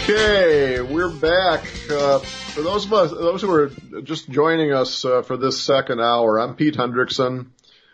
Okay, we're back. For those who are just joining us for this second hour, I'm Pete Hendrickson.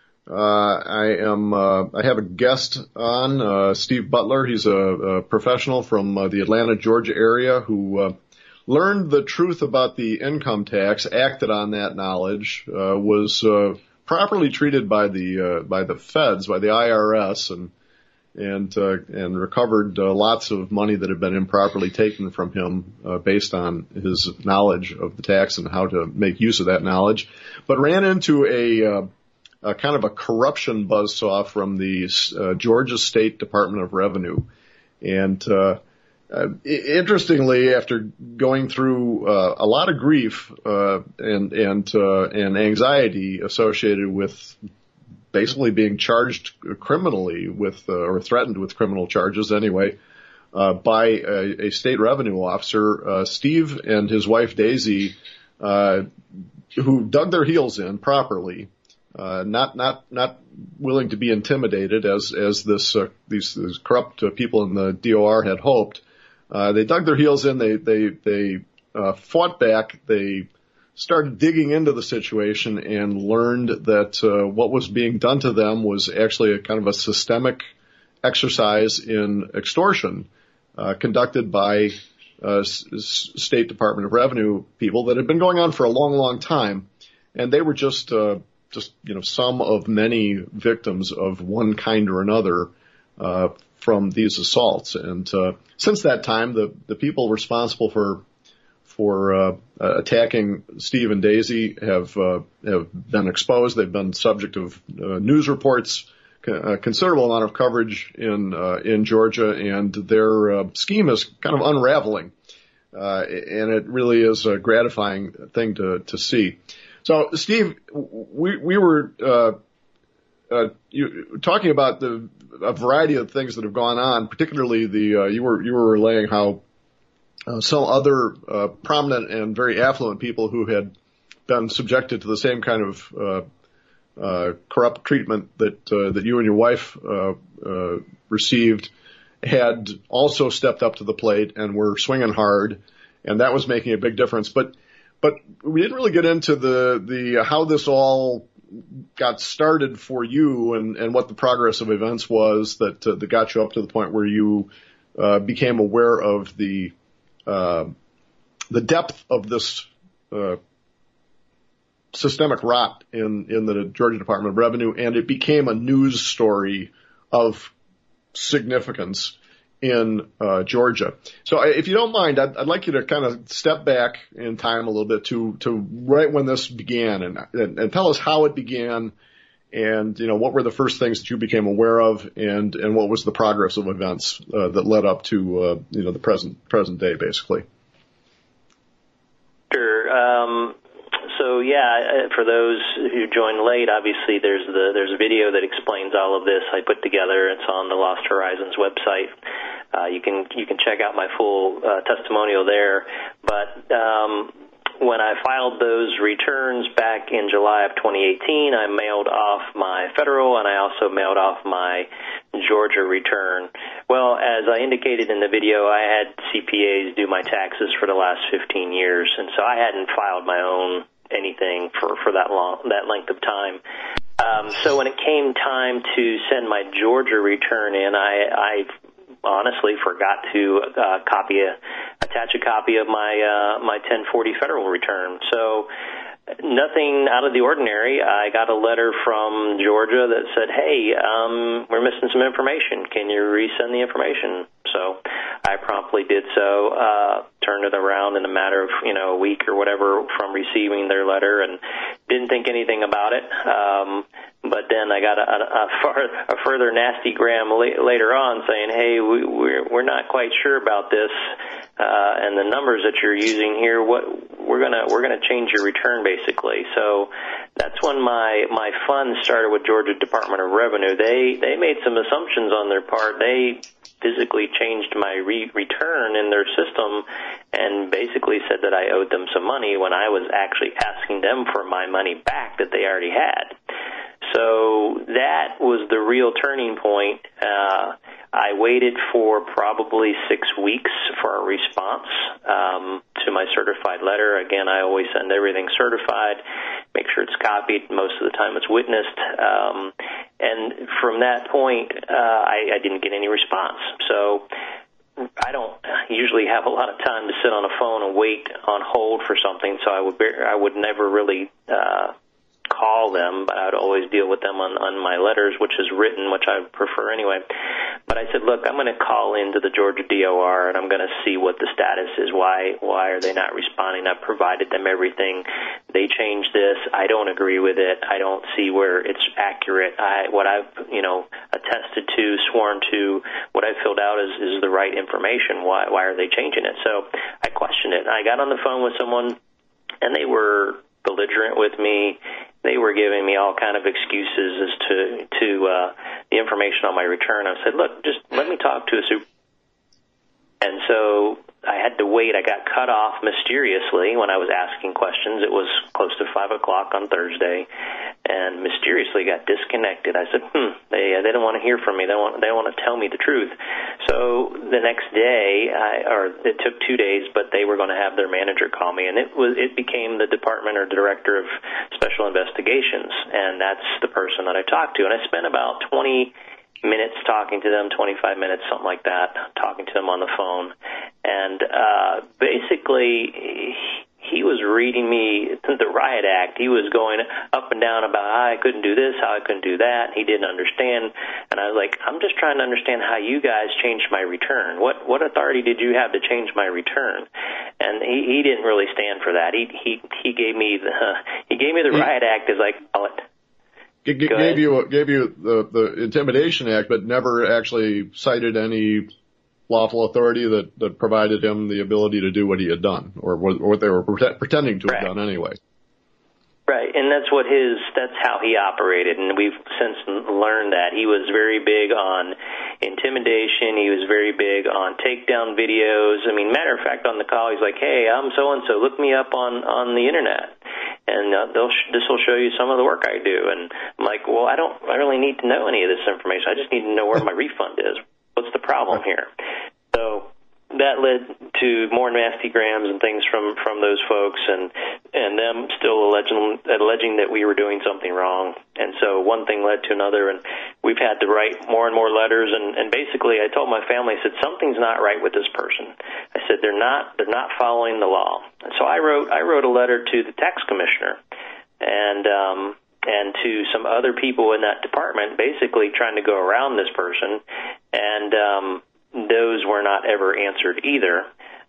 I have a guest on, Steve Butler. He's a professional from the Atlanta, Georgia area who learned the truth about the income tax, acted on that knowledge, was properly treated by the feds, by the IRS, and recovered lots of money that had been improperly taken from him based on his knowledge of the tax and how to make use of that knowledge, but ran into a kind of a corruption buzzsaw from the Georgia State Department of Revenue. And interestingly, after going through a lot of grief and anxiety associated with basically being charged criminally with, or threatened with criminal charges anyway, by a state revenue officer, Steve and his wife Daisy, who dug their heels in properly, not willing to be intimidated as these corrupt people in the DOR had hoped. They dug their heels in, they fought back, they started digging into the situation and learned that what was being done to them was actually a kind of a systemic exercise in extortion conducted by State Department of Revenue people that had been going on for a long, long time. And they were just some of many victims of one kind or another from these assaults. And since that time, the people responsible for attacking Steve and Daisy have been exposed. They've been subject of news reports, considerable amount of coverage in Georgia, and their scheme is kind of unraveling, and it really is a gratifying thing to see. So, Steve, we were talking about a variety of things that have gone on, particularly you were relaying how some other prominent and very affluent people who had been subjected to the same kind of corrupt treatment that you and your wife received had also stepped up to the plate and were swinging hard, and that was making a big difference. But we didn't really get into the how this all got started for you and what the progress of events was that got you up to the point where you became aware of the depth of this systemic rot in the Georgia Department of Revenue, and it became a news story of significance in Georgia. So if you don't mind, I'd like you to kind of step back in time a little bit to right when this began and tell us how it began, and what were the first things that you became aware of, and what was the progress of events that led up to the present day, basically. Sure. For those who joined late, obviously there's a video that explains all of this I put together. It's on the Lost Horizons website. You can check out my full testimonial there. But when I filed those returns back in July of 2018, I mailed off my federal, and I also mailed off my Georgia return. Well, as I indicated in the video, I had CPAs do my taxes for the last 15 years, and so I hadn't filed my own anything for that length of time. So when it came time to send my Georgia return in, I honestly forgot to attach a copy of my 1040 federal return. So nothing out of the ordinary. I got a letter from Georgia that said, "Hey, we're missing some information. Can you resend the information?" So I promptly did so, turned it around in a matter of a week or whatever from receiving their letter, and didn't think anything about it. But then I got a further nasty gram later on saying, "Hey, we're not quite sure about this, and the numbers that you're using here. We're gonna change your return, basically." So that's when my fun started with Georgia Department of Revenue. They made some assumptions on their part. They physically changed my return in their system and basically said that I owed them some money when I was actually asking them for my money back that they already had. So that was the real turning point. I waited for probably 6 weeks for a response to my certified letter. Again, I always send everything certified, make sure it's copied. Most of the time it's witnessed. And from that point, I didn't get any response. So I don't usually have a lot of time to sit on a phone and wait on hold for something, so I would never really call them, but I would always deal with them on my letters, which is written, which I prefer anyway. But I said, look, I'm going to call into the Georgia DOR, and I'm going to see what the status is. Why are they not responding? I've provided them everything. They changed this. I don't agree with it. I don't see where it's accurate. What I've attested to, sworn to, what I've filled out is the right information. Why are they changing it? So I questioned it. I got on the phone with someone, and they were belligerent with me. They were giving me all kind of excuses as to the information on my return. I said, look, just let me talk to a super. And so I had to wait. I got cut off mysteriously when I was asking questions. It was close to 5 o'clock on Thursday, and mysteriously got disconnected. I said, they don't want to hear from me. They want to tell me the truth. So the next day, it took 2 days, but they were going to have their manager call me, and it became the department or director of special investigations, and that's the person that I talked to. And I spent about 20 minutes talking to them, 25 minutes, something like that, talking to them on the phone. And basically, he was reading me the Riot Act. He was going up and down about how I couldn't do this, how I couldn't do that. He didn't understand. And I was like, I'm just trying to understand how you guys changed my return. What authority did you have to change my return? And he didn't really stand for that. He gave me the Riot Act, as I call it. Gave you the Intimidation Act, but never actually cited any lawful authority that provided him the ability to do what he had done, or what they were pretending to have done anyway. Right, and that's how he operated, and we've since learned that. He was very big on intimidation. He was very big on takedown videos. I mean, matter of fact, on the call, he's like, hey, I'm so-and-so, look me up on the Internet, and this will show you some of the work I do. And I'm like, well, I don't really need to know any of this information. I just need to know where my refund is. What's the problem here? So that led to more nastygrams and things from those folks, and them still alleging that we were doing something wrong. And so one thing led to another, and we've had to write more and more letters. And basically, I told my family, I said, something's not right with this person. I said they're not following the law. And so I wrote a letter to the tax commissioner, and to some other people in that department, basically trying to go around this person, and those were not ever answered either.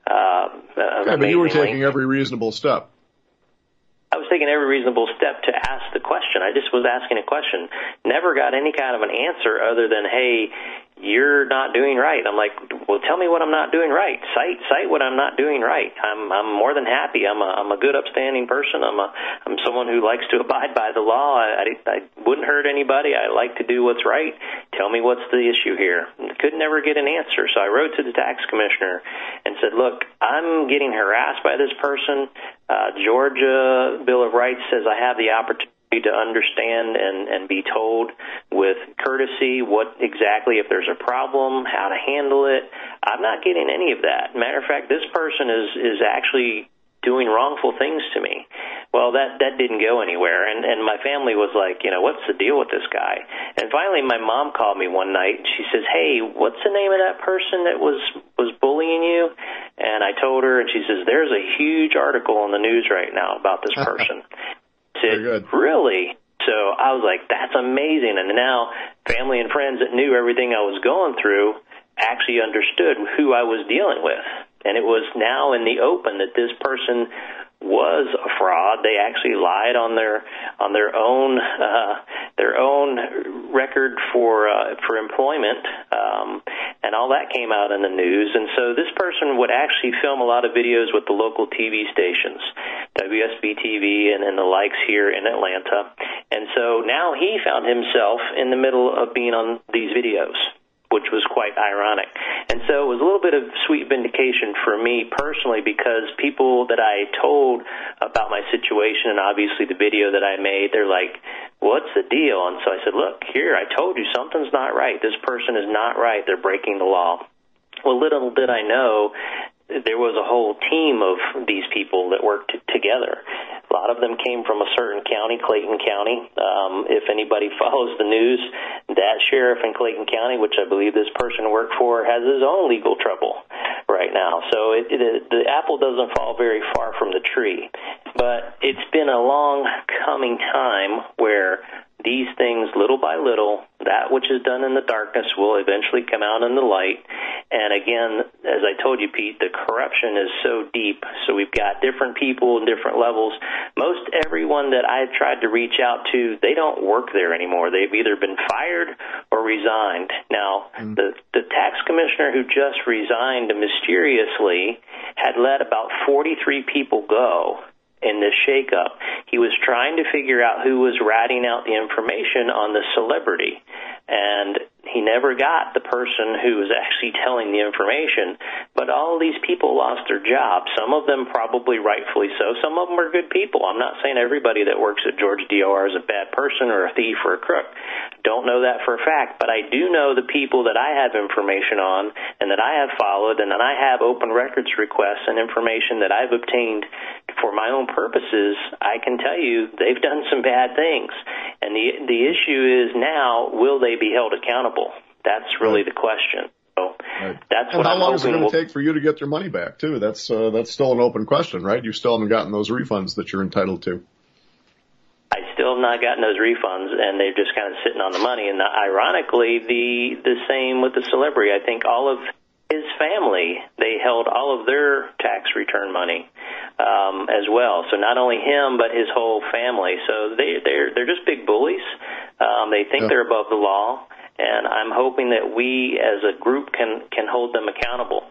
But you were taking every reasonable step. I was taking every reasonable step to ask the question. I just was asking a question. Never got any kind of an answer other than, hey, you're not doing right. I'm like, well, tell me what I'm not doing right. Cite what I'm not doing right. I'm more than happy. I'm a good, upstanding person. I'm someone who likes to abide by the law. I wouldn't hurt anybody. I like to do what's right. Tell me what's the issue here. Could never get an answer. So I wrote to the tax commissioner and said, look, I'm getting harassed by this person. Georgia Bill of Rights says I have the opportunity to understand and be told with courtesy what exactly, if there's a problem, how to handle it. I'm not getting any of that. Matter of fact, this person is actually doing wrongful things to me. Well, that didn't go anywhere, and my family was like, what's the deal with this guy? And finally, my mom called me one night, and she says, hey, what's the name of that person that was bullying you? And I told her, and she says, there's a huge article on the news right now about this person. Said, really? So I was like, that's amazing. And now family and friends that knew everything I was going through actually understood who I was dealing with. And it was now in the open that this person was a fraud. They actually lied on their own record for employment, and all that came out in the news. And so this person would actually film a lot of videos with the local TV stations, WSB TV and the likes here in Atlanta. And so now he found himself in the middle of being on these videos. which was quite ironic. And so it was a little bit of sweet vindication for me personally, because people that I told about my situation and obviously the video that I made, they're like, what's the deal? And so I said, look, here, I told you something's not right. This person is not right. They're breaking the law. Well, little did I know there was a whole team of these people that worked together. A lot of them came from a certain county, Clayton County. If anybody follows the news, that sheriff in Clayton County, which I believe this person worked for, has his own legal trouble right now. So the apple doesn't fall very far from the tree. But it's been a long coming time where these things, little by little, that which is done in the darkness will eventually come out in the light. And again, as I told you, Pete, the corruption is so deep. So we've got different people in different levels. Most everyone that I've tried to reach out to, they don't work there anymore. They've either been fired or resigned. Now, the tax commissioner who just resigned mysteriously had let about 43 people go in this shakeup. He was trying to figure out who was ratting out the information on the celebrity, and he never got the person who was actually telling the information. But all of these people lost their jobs. Some of them probably rightfully so. Some of them are good people. I'm not saying everybody that works at Georgia DOR is a bad person or a thief or a crook. Don't know that for a fact, but I do know the people that I have information on and that I have followed, and that I have open records requests and information that I've obtained for my own purposes. I can tell you they've done some bad things. And the issue is now, will they be held accountable? That's really the question. So that's and what how I'm long is it hoping going to take for you to get your money back, too? That's still an open question, right? You still haven't gotten those refunds that you're entitled to. I still have not gotten those refunds, and they're just kind of sitting on the money. And ironically, the same with the celebrity. I think all of his family, they held all of their tax return money as well. So not only him, but his whole family. So they're just big bullies. They think they're above the law. And I'm hoping that we as a group can hold them accountable.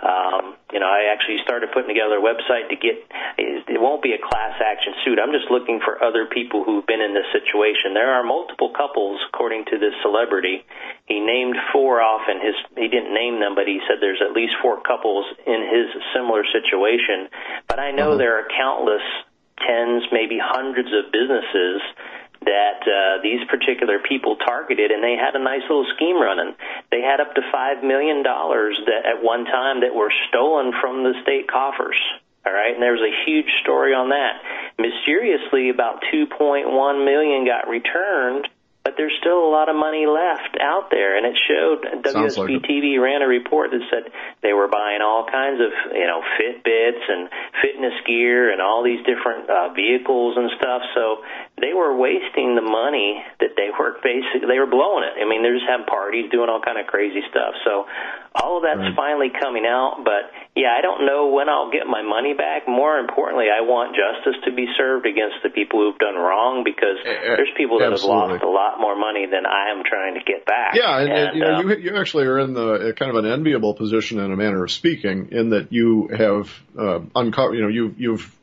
I actually started putting together a website to get, it won't be a class action suit. I'm just looking for other people who've been in this situation. There are multiple couples, according to this celebrity. He named 4 off in he didn't name them, but he said there's at least 4 couples in his similar situation. But I know there are countless tens, maybe hundreds of businesses that these particular people targeted, and they had a nice little scheme running. They had up to $5 million that at one time that were stolen from the state coffers. All right, and there was a huge story on that. Mysteriously, about $2.1 million got returned, but there's still a lot of money left out there. And it showed, WSB-TV ran a report that said they were buying all kinds of, Fitbits and fitness gear and all these different vehicles and stuff. So they were wasting the money that they were blowing it. I mean, they're just having parties, doing all kind of crazy stuff. So all of that's finally coming out. But, yeah, I don't know when I'll get my money back. More importantly, I want justice to be served against the people who've done wrong, because there's people that have lost a lot more money than I am trying to get back. Yeah, and you actually are in the kind of an enviable position, in a manner of speaking, in that you have uncovered, you've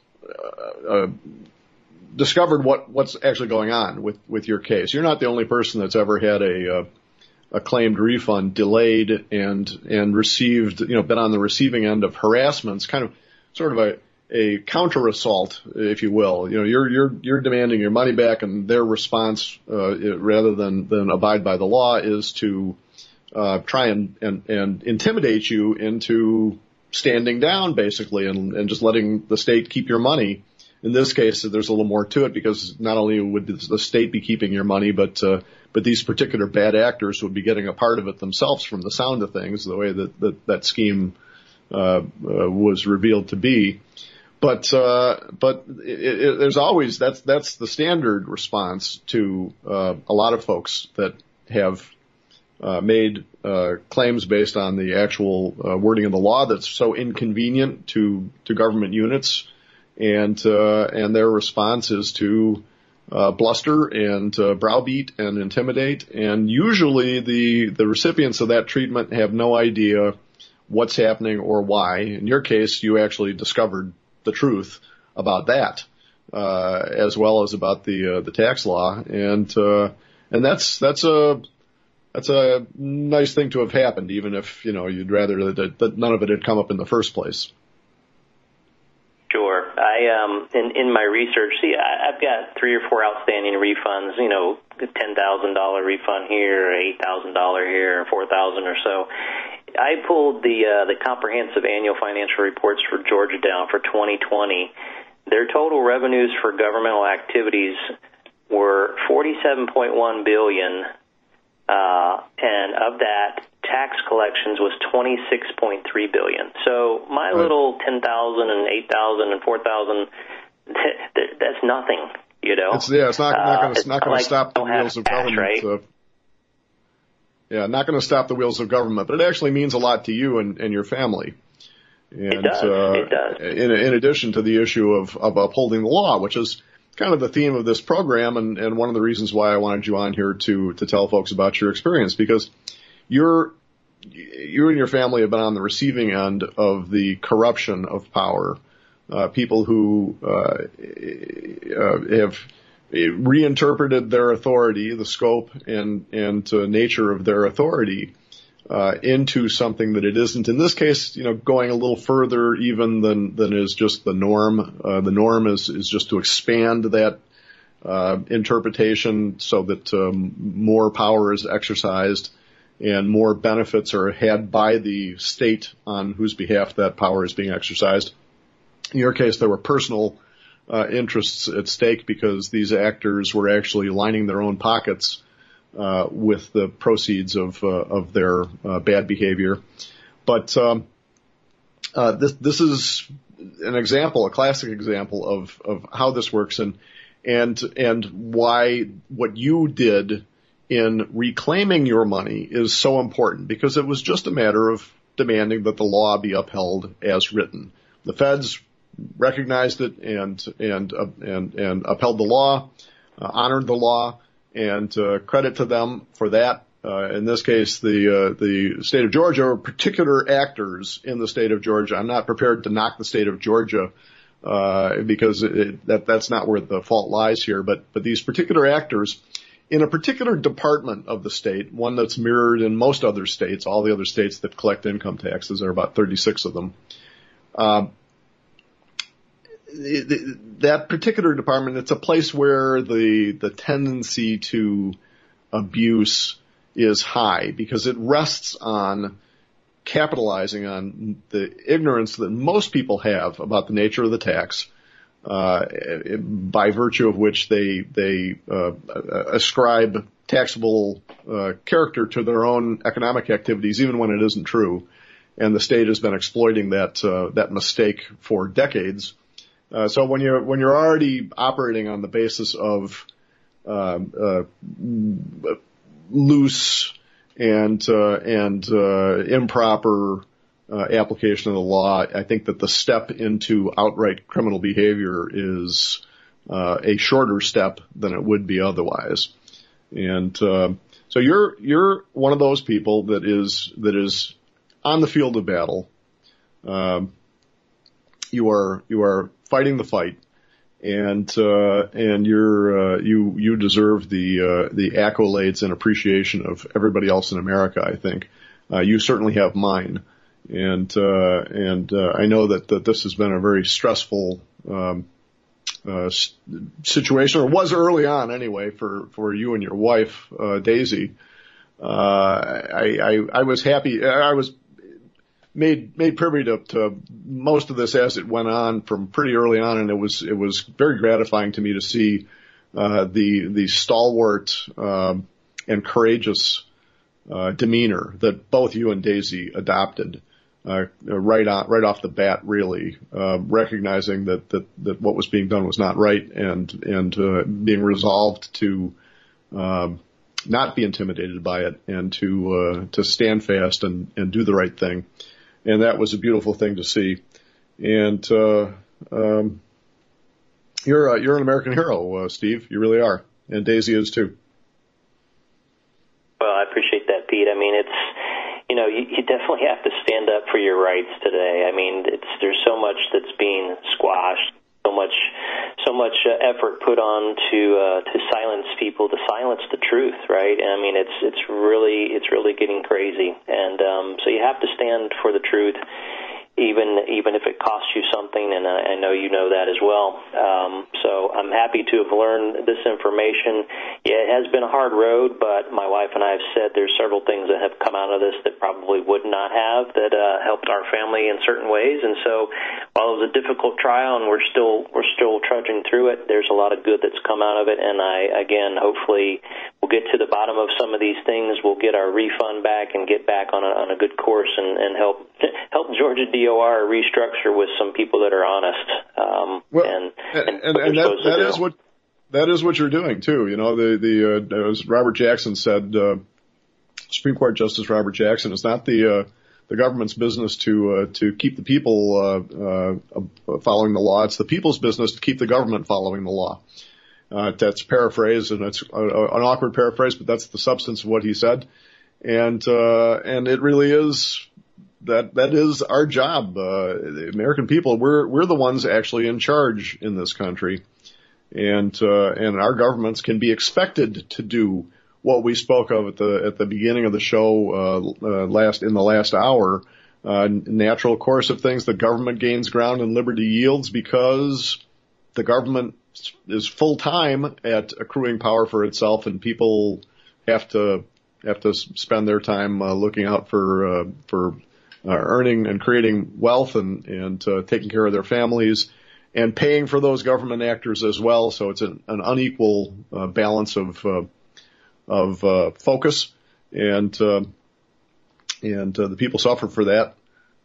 discovered what's actually going on with your case. You're not the only person that's ever had a claimed refund delayed and received, been on the receiving end of harassments, kind of sort of a counter assault, if you will. You're demanding your money back, and their response, rather than abide by the law, is to try and intimidate you into standing down, basically, and just letting the state keep your money. In this case, there's a little more to it, because not only would the state be keeping your money, but these particular bad actors would be getting a part of it themselves, from the sound of things, the way that scheme was revealed to be. But there's always, that's the standard response to a lot of folks that have made claims based on the actual wording of the law that's so inconvenient to government units, and their response is to bluster and browbeat and intimidate, and usually the recipients of that treatment have no idea what's happening or why. In your case, you actually discovered the truth about that, as well as about the tax law, and that's that's a nice thing to have happened, even if, you'd rather that none of it had come up in the first place. Sure. In my research, I've got 3 or 4 outstanding refunds, $10,000 refund here, $8,000 here, $4,000 or so. I pulled the comprehensive annual financial reports for Georgia down for 2020. Their total revenues for governmental activities were $47.1 billion, and of that, tax collections was $26.3 billion. So my little $10,000 and $8,000 and $4,000, that's nothing, It's not going to stop the wheels of government. Right? Not going to stop the wheels of government, but it actually means a lot to you and your family. And, it does. In addition to the issue of upholding the law, which is kind of the theme of this program, and one of the reasons why I wanted you on here to tell folks about your experience, because you and your family have been on the receiving end of the corruption of power. People who have reinterpreted their authority, the scope and nature of their authority, into something that it isn't. In this case, going a little further even than is just the norm. The norm is just to expand that interpretation so that more power is exercised and more benefits are had by the state on whose behalf that power is being exercised. In your case, there were personal interests at stake because these actors were actually lining their own pockets with the proceeds of their bad behavior. But this is an example, a classic example of how this works and why what you did in reclaiming your money is so important, because it was just a matter of demanding that the law be upheld as written. The feds recognized it and upheld the law, honored the law, and credit to them for that. In this case, the state of Georgia, or particular actors in the state of Georgia. I'm not prepared to knock the state of Georgia because that's not where the fault lies here. But these particular actors in a particular department of the state, one that's mirrored in most other states, all the other states that collect income taxes, there are about 36 of them. That particular department, it's a place where the tendency to abuse is high because it rests on capitalizing on the ignorance that most people have about the nature of the tax, by virtue of which they ascribe taxable character to their own economic activities, even when it isn't true. And the state has been exploiting that mistake for decades. So when you're already operating on the basis of loose and improper application of the law, I think that the step into outright criminal behavior is a shorter step than it would be otherwise. And so you're one of those people that is on the field of battle. You are fighting the fight, and you deserve the accolades and appreciation of everybody else in America. I think you certainly have mine, and I know that this has been a very stressful situation, or was early on anyway, for you and your wife, Daisy. I was happy. I was made privy to most of this as it went on from pretty early on, and it was very gratifying to me to see the stalwart and courageous demeanor that both you and Daisy adopted right off the bat, really recognizing that what was being done was not right, and being resolved to not be intimidated by it, and to stand fast and do the right thing. And that was a beautiful thing to see. And you're an American hero, Steve. You really are. And Daisy is too. Well, I appreciate that, Pete. I mean, it's, you definitely have to stand up for your rights today. I mean, there's so much that's being squashed, so much effort put on to silence people, to silence the truth, right? I mean, it's really getting crazy, and so you have to stand for the truth, even if it costs you something, and I know you know that as well. So I'm happy to have learned this information. Yeah, it has been a hard road, but my wife and I have said there's several things that have come out of this that probably would not have, that helped our family in certain ways. And so while it was a difficult trial and we're still trudging through it, there's a lot of good that's come out of it. And hopefully we'll get to the bottom of some of these things. We'll get our refund back and get back on a good course and help Georgia DOR restructure with some people that are honest. That is what you're doing too. You know, as Robert Jackson said, Supreme Court Justice Robert Jackson, it's not the government's business to keep the people following the law. It's the people's business to keep the government following the law. That's paraphrased, and it's an awkward paraphrase, but that's the substance of what he said. And it really is. That is our job. The American people, we're the ones actually in charge in this country, and our governments can be expected to do what we spoke of at the beginning of the show in the last hour. Natural course of things, the government gains ground and liberty yields because the government is full time at accruing power for itself, and people have to spend their time looking out for earning and creating wealth and taking care of their families and paying for those government actors as well. So it's an unequal balance of focus, and the people suffer for that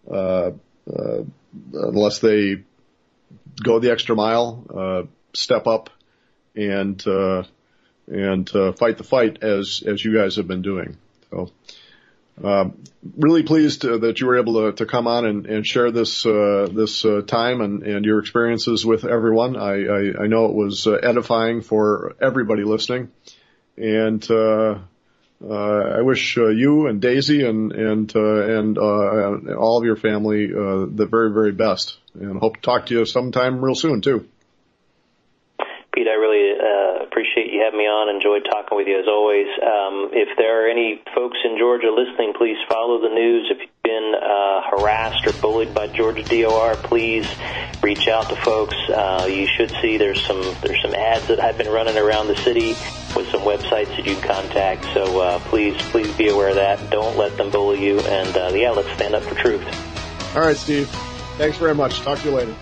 unless they go the extra mile, step up, and fight the fight as you guys have been doing. So. Really pleased that you were able to come on and share this time and your experiences with everyone. I know it was edifying for everybody listening, and I wish you and Daisy and all of your family the very, very best, and hope to talk to you sometime real soon too. Pete, I really appreciate you having me on. Enjoyed talking with you as always. If there are any folks in Georgia listening, please follow the news. If you've been harassed or bullied by Georgia DOR, please reach out to folks. You should see there's some ads that I've been running around the city with some websites that you can contact. So please be aware of that. Don't let them bully you. And let's stand up for truth. All right, Steve. Thanks very much. Talk to you later.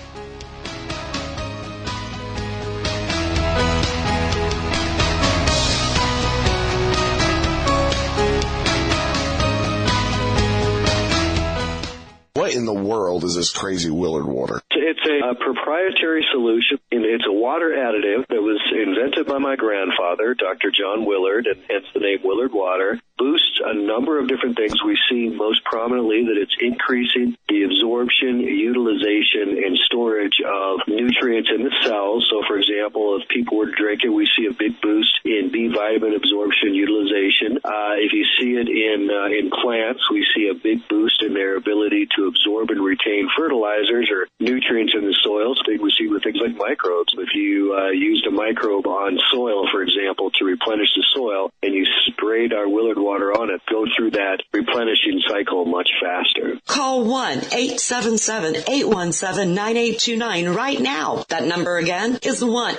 What in the world is this crazy Willard water? It's a proprietary solution, and it's a water additive that was invented by my grandfather, Dr. John Willard, and hence the name Willard Water. Boosts a number of different things. We see most prominently that it's increasing the absorption, utilization, and storage of nutrients in the cells. So, for example, if people were to drink it, we see a big boost in B vitamin absorption, utilization. If you see it in plants, we see a big boost in their ability to absorb and retain fertilizers or nutrients in the soil. So we see with things like microbes. If you used a microbe on soil, for example, to replenish the soil, and you sprayed our Willard water on it, go through that replenishing cycle much faster. Call 1-877-817-9829 right now. That number again is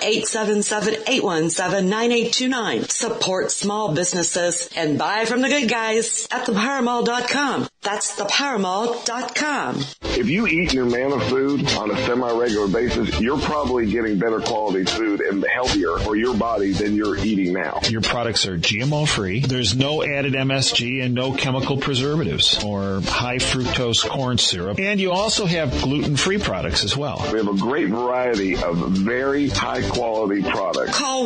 1-877-817-9829. Support small businesses and buy from the good guys at thepowermall.com. That's thepowermall.com. If you eat Numanna food on a semi-regular basis, you're probably getting better quality food and healthier for your body than you're eating now. Your products are GMO-free. There's no added MSG and no chemical preservatives or high fructose corn syrup. And you also have gluten-free products as well. We have a great variety of very high-quality products. Call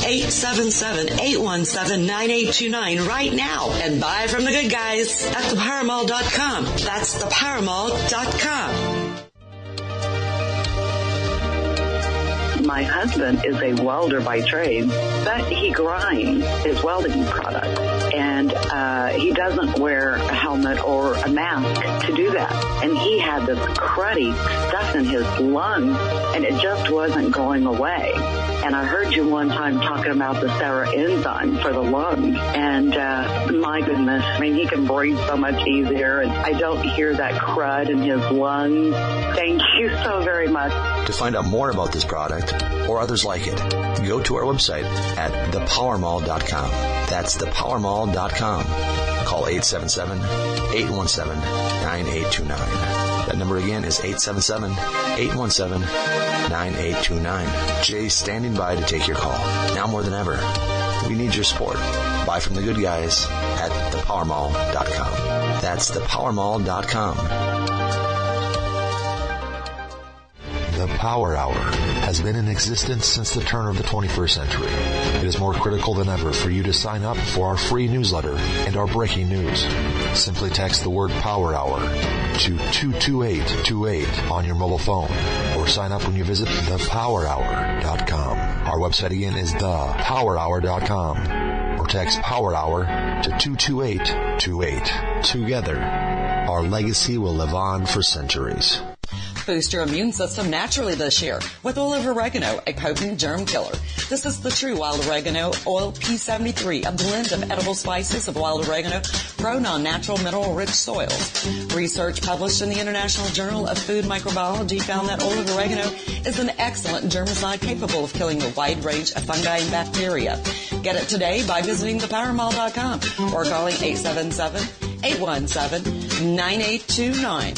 1-877-817-9829 right now and buy from the good guys at thepowermall.com. That's thepowermall.com. my husband is a welder by trade, but he grinds his welding product. And he doesn't wear a helmet or a mask to do that. And he had this cruddy stuff in his lungs, and it just wasn't going away. And I heard you one time talking about the Sarah enzyme for the lungs. And my goodness, I mean, he can breathe so much easier, and I don't hear that crud in his lungs. Thank you so very much. To find out more about this product or others like it, go to our website at thepowermall.com. That's thepowermall.com. Call 877-817-9829. That number again is 877-817-9829. Jay's standing by to take your call. Now more than ever, we need your support. Buy from the good guys at thepowermall.com. That's thepowermall.com. The Power Hour has been in existence since the turn of the 21st century. It is more critical than ever for you to sign up for our free newsletter and our breaking news. Simply text the word Power Hour to 22828 on your mobile phone, or sign up when you visit thepowerhour.com. Our website again is thepowerhour.com, or text Power Hour to 22828. Together, our legacy will live on for centuries. Boost your immune system naturally this year with oil of oregano, a potent germ killer. This is the true wild oregano oil P73, a blend of edible spices of wild oregano grown on natural mineral-rich soils. Research published in the International Journal of Food Microbiology found that oil of oregano is an excellent germicide capable of killing a wide range of fungi and bacteria. Get it today by visiting thepowermall.com or calling 877-817-9829.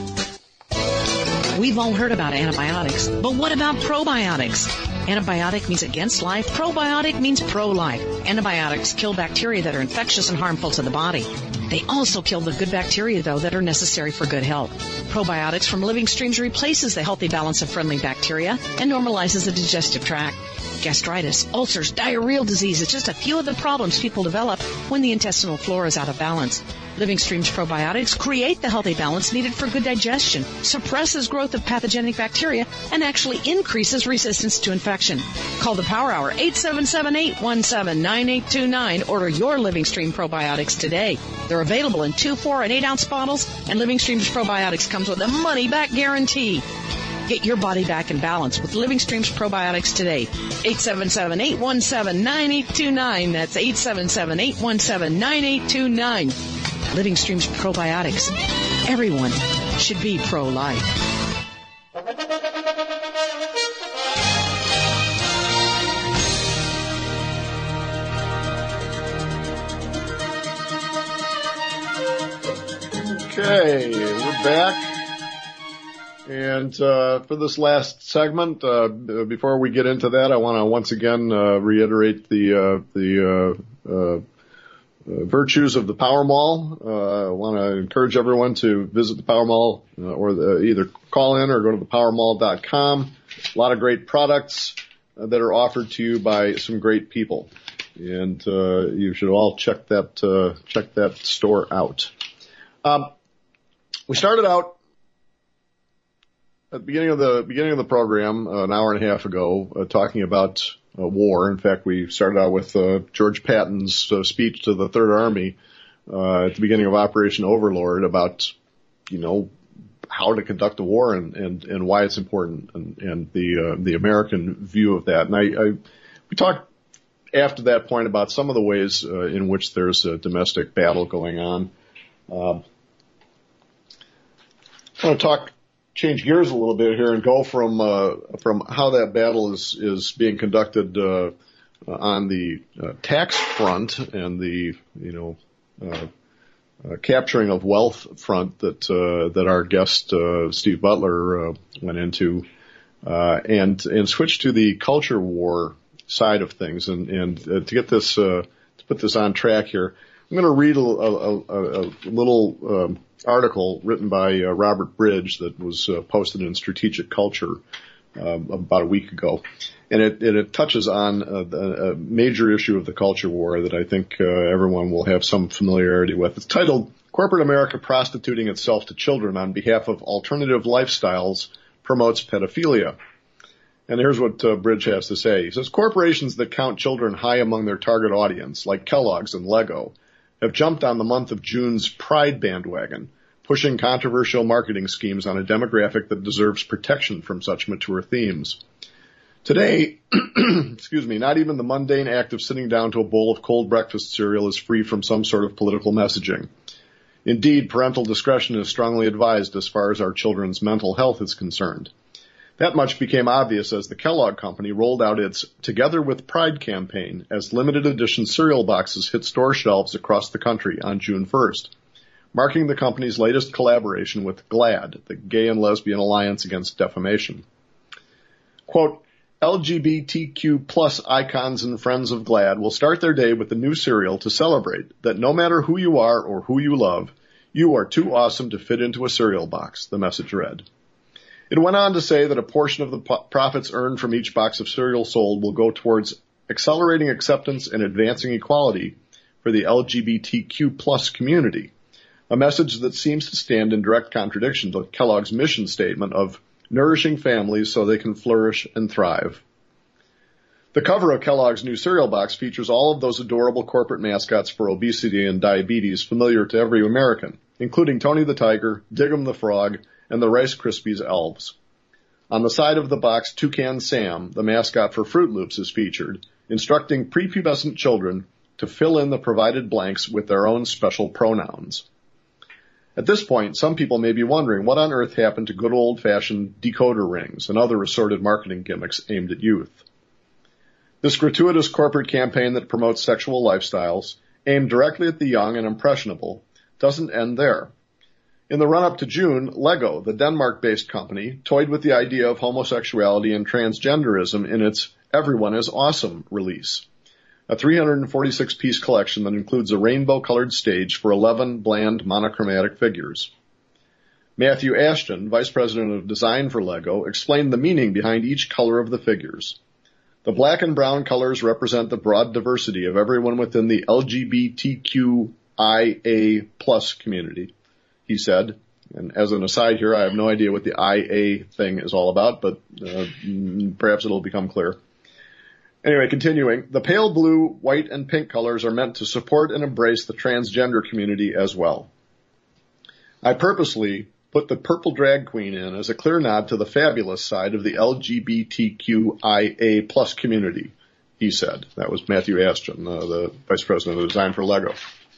We've all heard about antibiotics, but what about probiotics? Antibiotic means against life. Probiotic means pro-life. Antibiotics kill bacteria that are infectious and harmful to the body. They also kill the good bacteria, though, that are necessary for good health. Probiotics from Living Streams replaces the healthy balance of friendly bacteria and normalizes the digestive tract. Gastritis, ulcers, diarrheal diseases, just a few of the problems people develop when the intestinal flora is out of balance. Living Streams probiotics create the healthy balance needed for good digestion, suppresses growth of pathogenic bacteria, and actually increases resistance to infection. Call the Power Hour, 877-817-9829. Order your Living Stream probiotics today. They're available in 2, 4, and 8-ounce bottles, and Living Streams probiotics comes with a money-back guarantee. Get your body back in balance with Living Streams probiotics today. 877-817-9829. That's 877-817-9829. Living Streams probiotics. Everyone should be pro-life. Okay, we're back. And for this last segment, before we get into that, I want to once again reiterate the virtues of the Power Mall. I want to encourage everyone to visit the Power Mall or either call in or go to thepowermall.com. A lot of great products that are offered to you by some great people, and you should all check that store out. We started out at the beginning of the program an hour and a half ago talking about war. In fact, we started out with George Patton's speech to the Third Army at the beginning of Operation Overlord about, how to conduct a war and why it's important and the American view of that. And we talked after that point about some of the ways in which there's a domestic battle going on. I want to change gears a little bit here and go from how that battle is being conducted on the tax front and the capturing of wealth front that our guest Steve Butler went into, and switch to the culture war side of things. And to get this to put this on track here, I'm going to read a little article written by Robert Bridge that was posted in Strategic Culture about a week ago, and it touches on a major issue of the culture war that I think everyone will have some familiarity with. It's titled "Corporate America Prostituting Itself to Children on Behalf of Alternative Lifestyles Promotes Pedophilia." And here's what Bridge has to say. He says, corporations that count children high among their target audience, like Kellogg's and Lego, have jumped on the month of June's Pride bandwagon, pushing controversial marketing schemes on a demographic that deserves protection from such mature themes. Today, not even the mundane act of sitting down to a bowl of cold breakfast cereal is free from some sort of political messaging. Indeed, parental discretion is strongly advised as far as our children's mental health is concerned. That much became obvious as the Kellogg Company rolled out its Together with Pride campaign as limited edition cereal boxes hit store shelves across the country on June 1st, marking the company's latest collaboration with GLAAD, the Gay and Lesbian Alliance Against Defamation. Quote, LGBTQ plus icons and friends of GLAAD will start their day with the new cereal to celebrate that no matter who you are or who you love, you are too awesome to fit into a cereal box, the message read. It went on to say that a portion of the profits earned from each box of cereal sold will go towards accelerating acceptance and advancing equality for the LGBTQ plus community, a message that seems to stand in direct contradiction to Kellogg's mission statement of nourishing families so they can flourish and thrive. The cover of Kellogg's new cereal box features all of those adorable corporate mascots for obesity and diabetes familiar to every American, including Tony the Tiger, Diggum the Frog, and the Rice Krispies elves. On the side of the box, Toucan Sam, the mascot for Fruit Loops, is featured, instructing prepubescent children to fill in the provided blanks with their own special pronouns. At this point, some people may be wondering what on earth happened to good old-fashioned decoder rings and other assorted marketing gimmicks aimed at youth. This gratuitous corporate campaign that promotes sexual lifestyles, aimed directly at the young and impressionable, doesn't end there. In the run-up to June, Lego, the Denmark-based company, toyed with the idea of homosexuality and transgenderism in its Everyone is Awesome release, a 346-piece collection that includes a rainbow-colored stage for 11 bland monochromatic figures. Matthew Ashton, Vice President of Design for Lego, explained the meaning behind each color of the figures. The black and brown colors represent the broad diversity of everyone within the LGBTQIA plus community, he said. And as an aside here, I have no idea what the IA thing is all about, but perhaps it'll become clear. Anyway, continuing, the pale blue, white, and pink colors are meant to support and embrace the transgender community as well. I purposely put the purple drag queen in as a clear nod to the fabulous side of the LGBTQIA plus community, he said. That was Matthew Ashton, the Vice President of Design for Lego.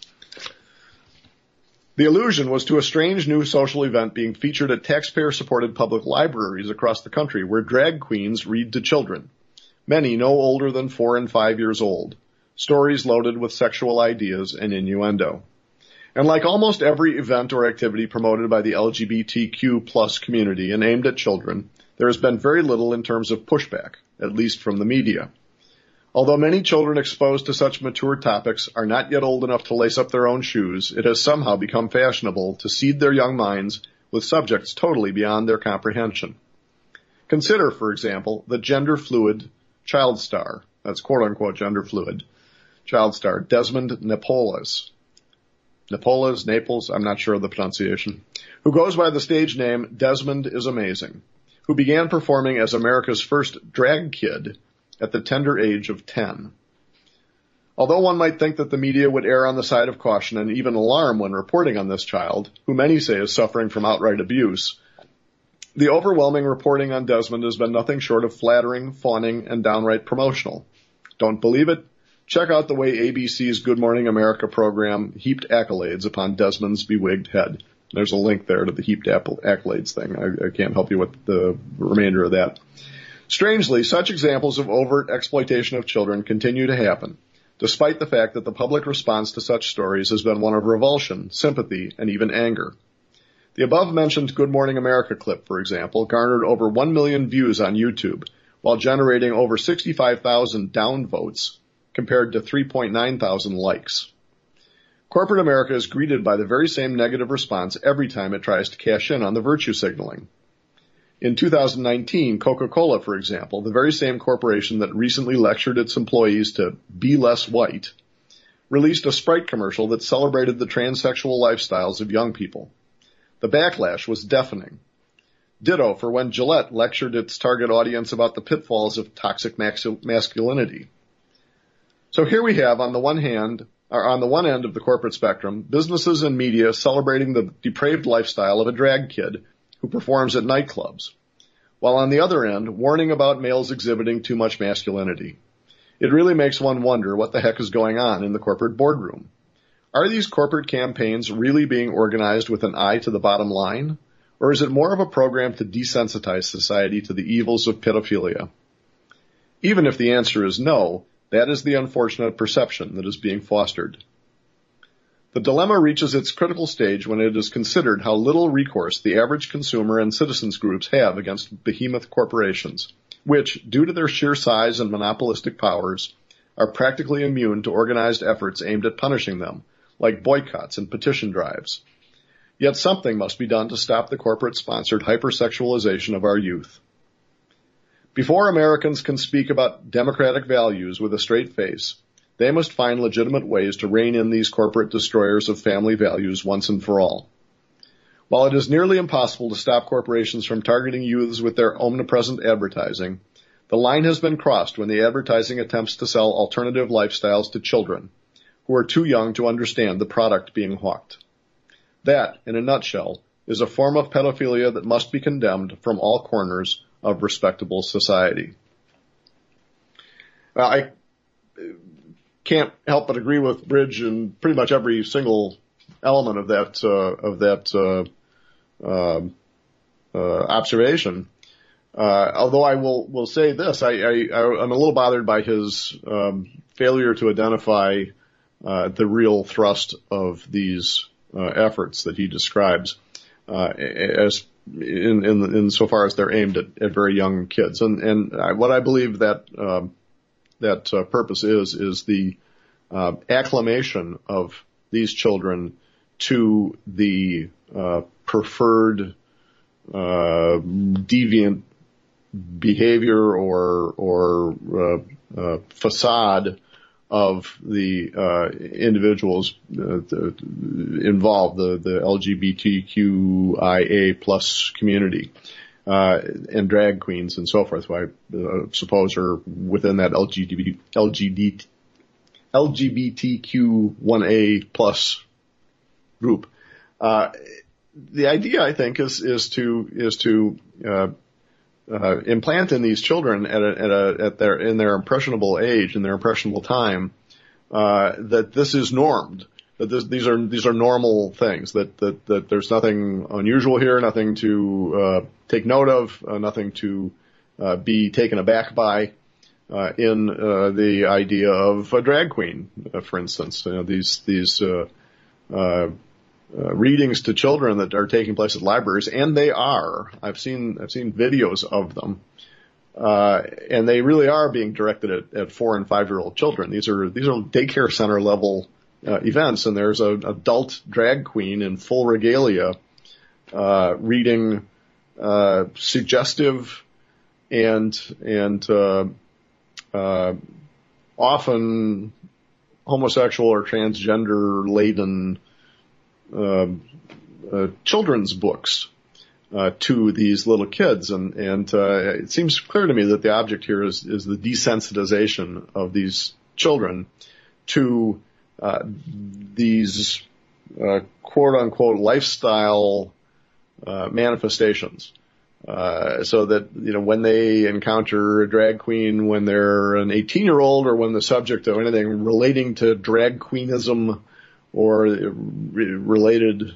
The allusion was to a strange new social event being featured at taxpayer-supported public libraries across the country where drag queens read to children, many no older than 4 and 5 years old, stories loaded with sexual ideas and innuendo. And like almost every event or activity promoted by the LGBTQ plus community and aimed at children, there has been very little in terms of pushback, at least from the media. Although many children exposed to such mature topics are not yet old enough to lace up their own shoes, it has somehow become fashionable to seed their young minds with subjects totally beyond their comprehension. Consider, for example, the gender-fluid child star, that's quote-unquote gender-fluid, child star Desmond Napoles, Naples, I'm not sure of the pronunciation, who goes by the stage name Desmond is Amazing, who began performing as America's first drag kid at the tender age of 10. Although one might think that the media would err on the side of caution and even alarm when reporting on this child, who many say is suffering from outright abuse, the overwhelming reporting on Desmond has been nothing short of flattering, fawning, and downright promotional. Don't believe it? Check out the way ABC's Good Morning America program heaped accolades upon Desmond's bewigged head. There's a link there to the heaped accolades thing. I can't help you with the remainder of that. Strangely, such examples of overt exploitation of children continue to happen, despite the fact that the public response to such stories has been one of revulsion, sympathy, and even anger. The above-mentioned Good Morning America clip, for example, garnered over 1 million views on YouTube, while generating over 65,000 downvotes compared to 3.9 thousand likes. Corporate America is greeted by the very same negative response every time it tries to cash in on the virtue signaling. In 2019, Coca-Cola, for example, the very same corporation that recently lectured its employees to be less white, released a Sprite commercial that celebrated the transsexual lifestyles of young people. The backlash was deafening. Ditto for when Gillette lectured its target audience about the pitfalls of toxic masculinity. So here we have, on the one end of the corporate spectrum, businesses and media celebrating the depraved lifestyle of a drag kid who performs at nightclubs, while on the other end, warning about males exhibiting too much masculinity. It really makes one wonder what the heck is going on in the corporate boardroom. Are these corporate campaigns really being organized with an eye to the bottom line? Or is it more of a program to desensitize society to the evils of pedophilia? Even if the answer is no, that is the unfortunate perception that is being fostered. The dilemma reaches its critical stage when it is considered how little recourse the average consumer and citizens groups have against behemoth corporations, which, due to their sheer size and monopolistic powers, are practically immune to organized efforts aimed at punishing them, like boycotts and petition drives. Yet something must be done to stop the corporate-sponsored hypersexualization of our youth. Before Americans can speak about democratic values with a straight face, they must find legitimate ways to rein in these corporate destroyers of family values once and for all. While it is nearly impossible to stop corporations from targeting youths with their omnipresent advertising, the line has been crossed when the advertising attempts to sell alternative lifestyles to children, who are too young to understand the product being hawked. That, in a nutshell, is a form of pedophilia that must be condemned from all corners of respectable society. Well, I can't help but agree with Bridge in pretty much every single element of that observation. Although I will say this, I'm a little bothered by his failure to identify the real thrust of these efforts that he describes, as in so far as they're aimed at very young kids. And what I believe that purpose is the acclimation of these children to the preferred deviant behavior or facade of the individuals involved, the LGBTQIA plus community, and drag queens and so forth, who I suppose are within that LGBTQ1A plus group. The idea, I think, is to implant in these children in their impressionable age, in their impressionable time, that this is normed, that these are normal things, that there's nothing unusual here, nothing to take note of, nothing to be taken aback by, in the idea of a drag queen, for instance. These readings to children that are taking place at libraries, and they are. I've seen videos of them, and they really are being directed at 4 and 5-year-old children. These are daycare center level events, and there's an adult drag queen in full regalia reading suggestive and often homosexual or transgender laden children's books to these little kids, and it seems clear to me that the object here is the desensitization of these children to these quote unquote lifestyle manifestations, so that when they encounter a drag queen when they're an 18-year-old, or when the subject of anything relating to drag queenism or related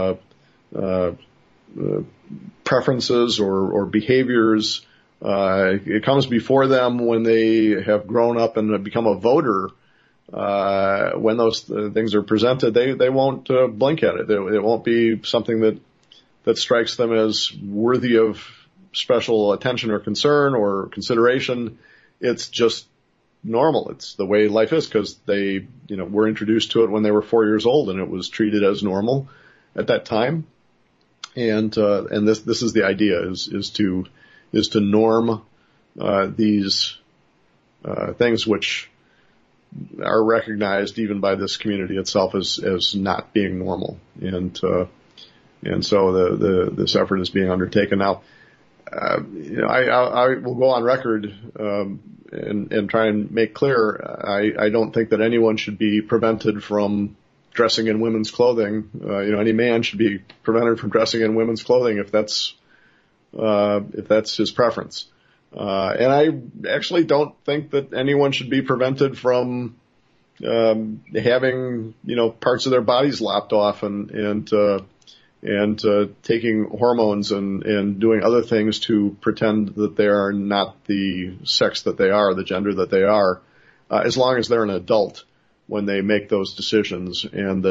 preferences or behaviors, it comes before them when they have grown up and have become a voter. When those things are presented, they won't blink at it. It won't be something that strikes them as worthy of special attention or concern or consideration. It's just normal. It's the way life is, because they, were introduced to it when they were 4 years old, and it was treated as normal at that time. And this is the idea, is to norm these things which are recognized even by this community itself as not being normal. And And so this effort is being undertaken now. I will go on record and try and make clear. I don't think that anyone should be prevented from dressing in women's clothing. Any man should be prevented from dressing in women's clothing if that's his preference. And I actually don't think that anyone should be prevented from having parts of their bodies lopped off and taking hormones and doing other things to pretend that they are not the sex that they are, the gender that they are, as long as they're an adult when they make those decisions, and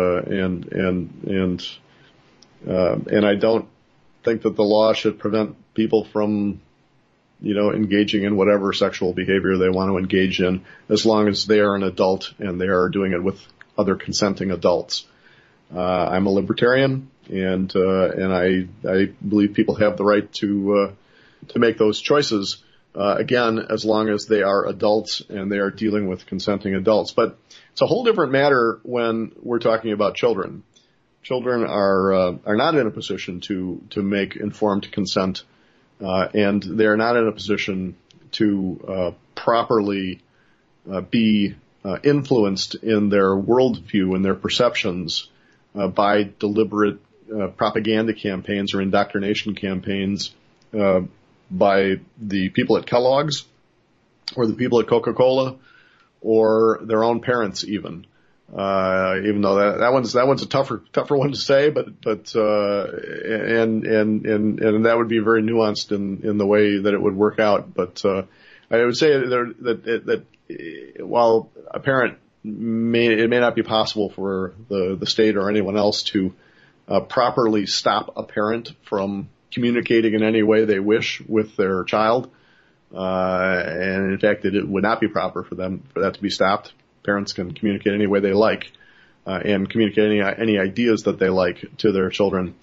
I don't think that the law should prevent people from engaging in whatever sexual behavior they want to engage in, as long as they are an adult and they are doing it with other consenting adults. I'm a libertarian, and I believe people have the right to make those choices, again, as long as they are adults and they are dealing with consenting adults. But it's a whole different matter when we're talking about children. Children are not in a position to make informed consent, and they are not in a position to properly be influenced in their worldview and their perceptions by deliberate propaganda campaigns or indoctrination campaigns by the people at Kellogg's or the people at Coca-Cola or their own parents even. Even though that one's a tougher one to say, but and that would be very nuanced in the way that it would work out. But I would say that while a parent it may not be possible for the state or anyone else to properly stop a parent from communicating in any way they wish with their child, and in fact it would not be proper for that to be stopped. Parents can communicate any way they like, and communicate any ideas that they like to their children.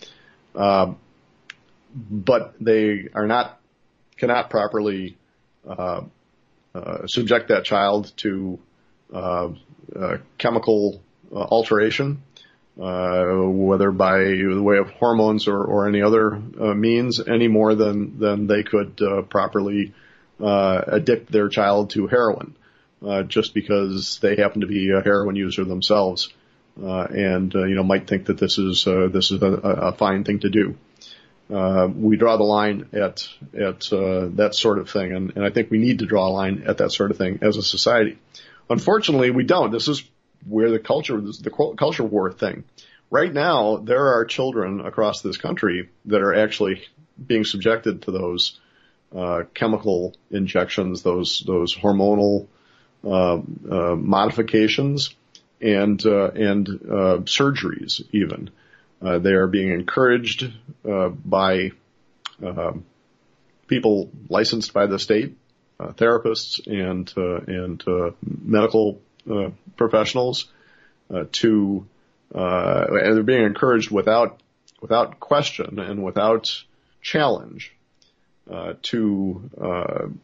But they cannot properly subject that child to chemical alteration, whether by the way of hormones or any other means, any more than they could properly addict their child to heroin. Just because they happen to be a heroin user themselves, and might think that this is a fine thing to do. We draw the line at that sort of thing, and I think we need to draw a line at that sort of thing as a society. Unfortunately, we don't. This is where the culture war thing. Right now, there are children across this country that are actually being subjected to those chemical injections, those hormonal modifications and surgeries even. They are being encouraged by people licensed by the state, therapists and medical professionals and they're being encouraged without question and without challenge to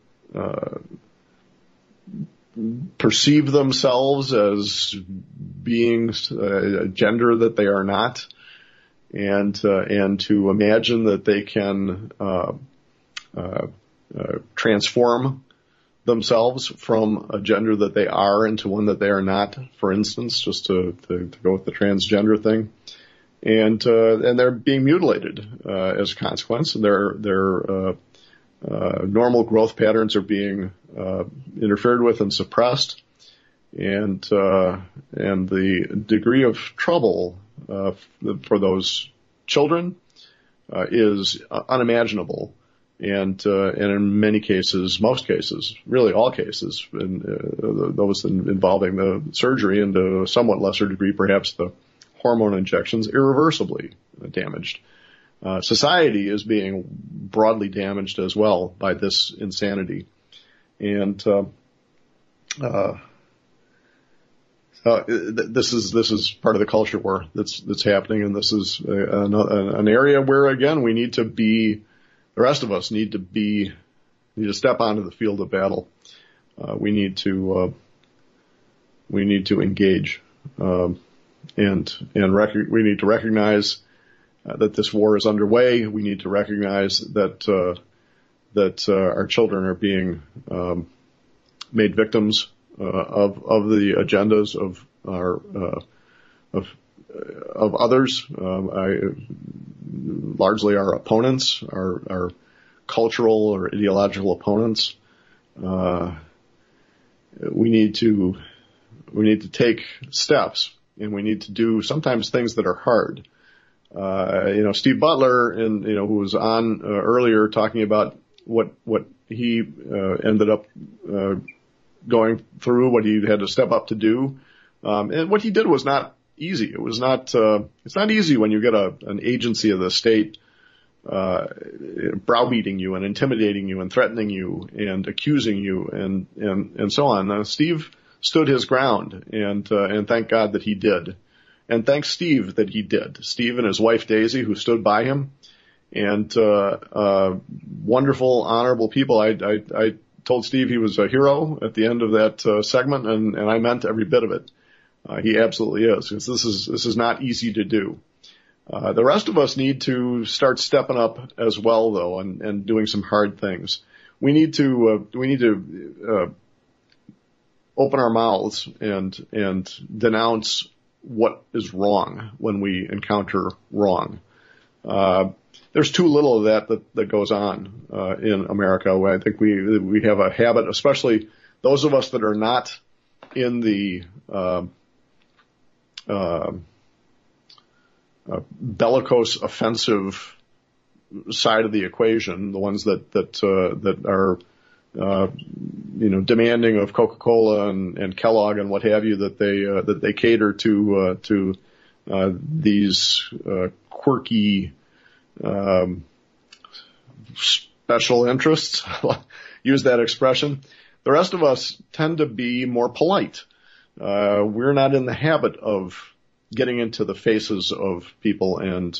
perceive themselves as being a gender that they are not, and to imagine that they can transform themselves from a gender that they are into one that they are not. For instance, just to go with the transgender thing, and they're being mutilated as a consequence. Their normal growth patterns are being interfered with and suppressed, and the degree of trouble for those children is unimaginable, and in many cases, most cases, really all cases, those involving the surgery, and to a somewhat lesser degree, perhaps the hormone injections, irreversibly damaged. Society is being broadly damaged as well by this insanity, and this is part of the culture war that's happening, and this is an area where again the rest of us need to step onto the field of battle. We need to engage, and we need to recognize that this war is underway. We need to recognize that our children are being made victims of the agendas of others, largely our opponents, our cultural or ideological opponents. We need to take steps, and we need to do sometimes things that are hard. Steve Butler, who was on earlier talking about what he ended up going through, what he had to step up to do, and what he did was not easy. It was not. It's not easy when you get an agency of the state browbeating you and intimidating you and threatening you and accusing you and so on. Steve stood his ground, and thank God that he did. And thanks Steve that he did. Steve and his wife Daisy, who stood by him, and wonderful, honorable people. I told Steve he was a hero at the end of that segment, and I meant every bit of it. He absolutely is. This is not easy to do. The rest of us need to start stepping up as well, though, and doing some hard things. We need to open our mouths and denounce what is wrong when we encounter wrong. There's too little of that goes on in America. I think we have a habit, especially those of us that are not in the bellicose, offensive side of the equation, the ones that are demanding of Coca-Cola and Kellogg and what have you, that they cater to these quirky special interests. Use that expression. The rest of us tend to be more polite. We're not in the habit of getting into the faces of people and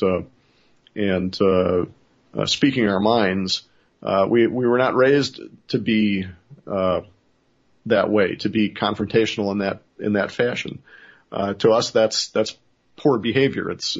speaking our minds. We were not raised to be that way, to be confrontational in that fashion. To us, that's poor behavior. It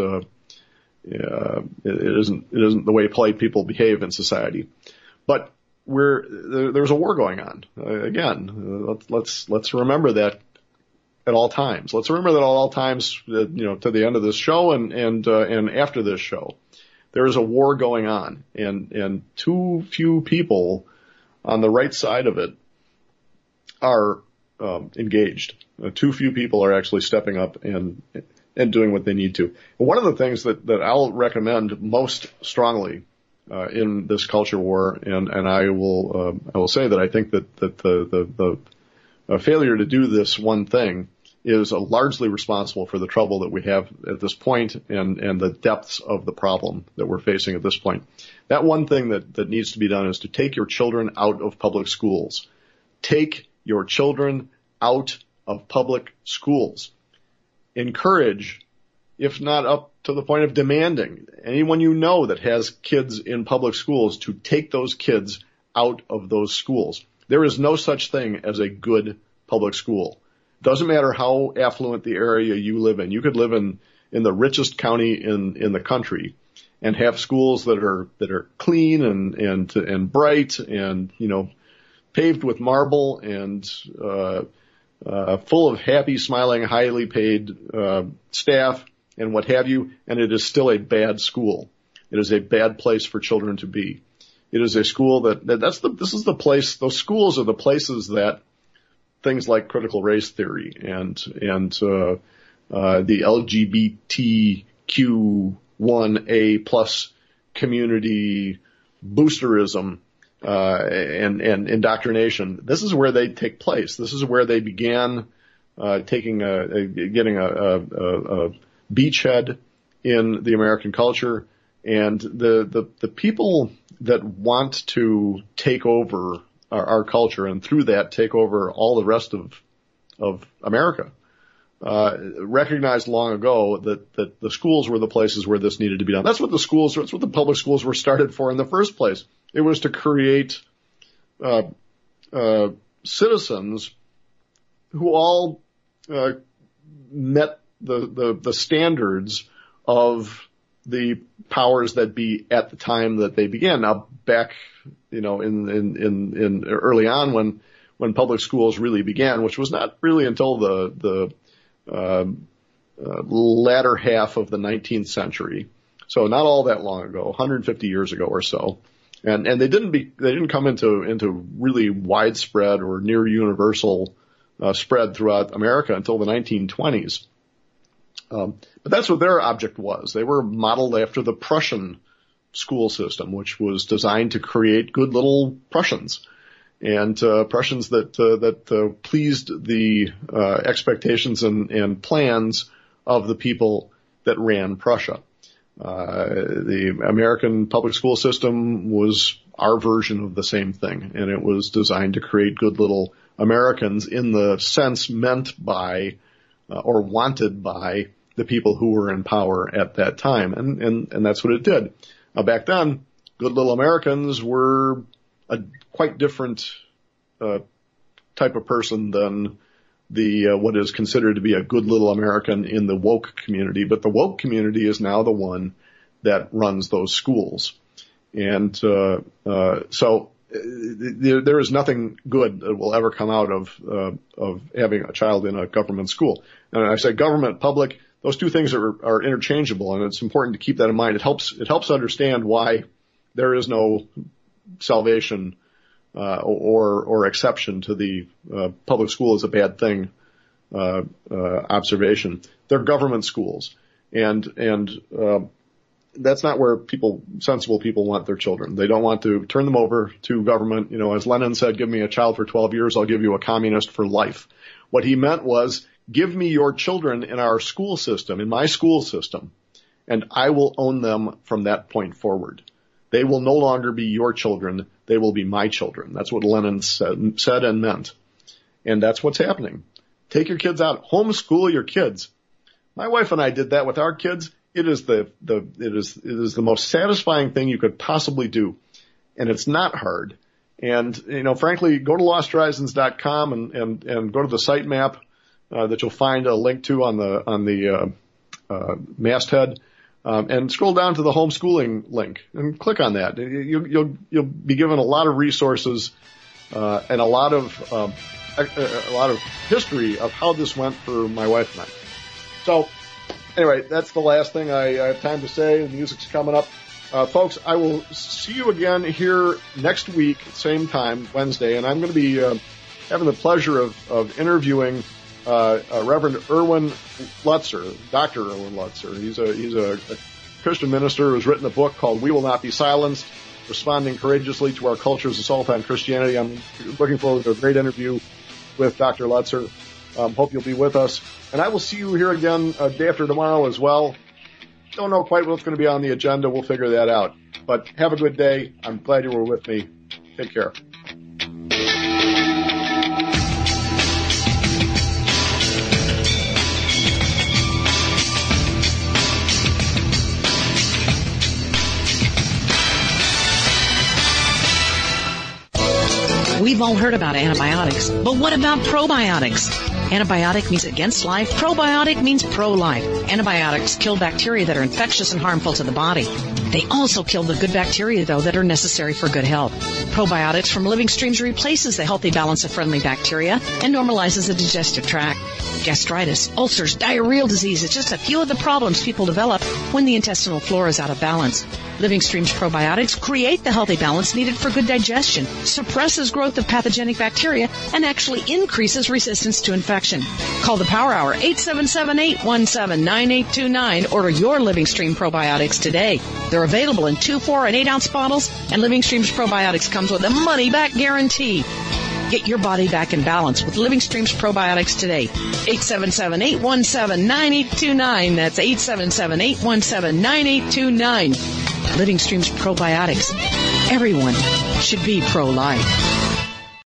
isn't the way polite people behave in society. But there's a war going on. Again, let's remember that at all times. Let's remember that at all times, to the end of this show and after this show. There is a war going on, and too few people on the right side of it are engaged. Too few people are actually stepping up and doing what they need to. And one of the things that I'll recommend most strongly in this culture war, and I will say that I think that the failure to do this one thing is largely responsible for the trouble that we have at this point and the depths of the problem that we're facing at this point. That one thing that needs to be done is to take your children out of public schools. Take your children out of public schools. Encourage, if not up to the point of demanding, anyone you know that has kids in public schools to take those kids out of those schools. There is no such thing as a good public school. Doesn't matter how affluent the area you live in. You could live in the richest county in the country and have schools that are clean and bright and, paved with marble and full of happy, smiling, highly paid staff and what have you, and it is still a bad school. It is a bad place for children to be. It is a school this is the place, those schools are the places that things like critical race theory and the LGBTQ1A plus community boosterism and indoctrination. This is where they take place. This is where they began getting a beachhead in the American culture, and the people that want to take over our culture and through that take over all the rest of America recognized long ago that the schools were the places where this needed to be done. That's what the public schools were started for in the first place. It was to create citizens who all met the standards of the powers that be at the time that they began. Now, back, in early on when public schools really began, which was not really until the latter half of the 19th century. So not all that long ago, 150 years ago or so. And they didn't come into really widespread or near universal spread throughout America until the 1920s. But that's what their object was. They were modeled after the Prussian school system, which was designed to create good little Prussians, and Prussians that pleased the expectations and plans of the people that ran Prussia. The American public school system was our version of the same thing, and it was designed to create good little Americans in the sense meant by or wanted by the people who were in power at that time, and that's what it did. Now, back then, good little Americans were a quite different type of person than the what is considered to be a good little American in the woke community. But the woke community is now the one that runs those schools, and so there is nothing good that will ever come out of having a child in a government school. And I say government, public. Those two things are interchangeable, and it's important to keep that in mind. It helps understand why there is no salvation or exception to the public school is a bad thing observation. They're government schools, and that's not where sensible people want their children. They don't want to turn them over to government. As Lenin said, "Give me a child for 12 years, I'll give you a communist for life." What he meant was, give me your children in our school system, in my school system, and I will own them from that point forward. They will no longer be your children. They will be my children. That's what Lenin said and meant. And that's what's happening. Take your kids out. Homeschool your kids. My wife and I did that with our kids. It is the most satisfying thing you could possibly do. And it's not hard. And, frankly, go to losthorizons.com and go to the sitemap that you'll find a link to on the masthead, and scroll down to the homeschooling link and click on that. You'll be given a lot of resources and a lot of history of how this went for my wife and I. So anyway, that's the last thing I have time to say. The music's coming up. Folks, I will see you again here next week, same time, Wednesday, and I'm going to be having the pleasure of interviewing Reverend Erwin Lutzer, Dr. Erwin Lutzer. He's a Christian minister who's written a book called We Will Not Be Silenced, Responding Courageously to Our Culture's Assault on Christianity. I'm looking forward to a great interview with Dr. Lutzer. Hope you'll be with us. And I will see you here again day after tomorrow as well. Don't know quite what's going to be on the agenda. We'll figure that out. But have a good day. I'm glad you were with me. Take care. We've all heard about antibiotics, but what about probiotics? Antibiotic means against life. Probiotic means pro-life. Antibiotics kill bacteria that are infectious and harmful to the body. They also kill the good bacteria, though, that are necessary for good health. Probiotics from Living Streams replaces the healthy balance of friendly bacteria and normalizes the digestive tract. Gastritis, ulcers, diarrheal disease is just a few of the problems people develop when the intestinal flora is out of balance. Living Streams probiotics create the healthy balance needed for good digestion, suppresses growth of pathogenic bacteria, and actually increases resistance to infection. Call the Power Hour, 877-817-9829. Order your Living Stream probiotics today. They're available in 2, 4, and 8-ounce bottles, and Living Streams probiotics comes with a money-back guarantee. Get your body back in balance with Living Streams probiotics today. 877-817-9829. That's 877-817-9829. Living Streams probiotics. Everyone should be pro-life.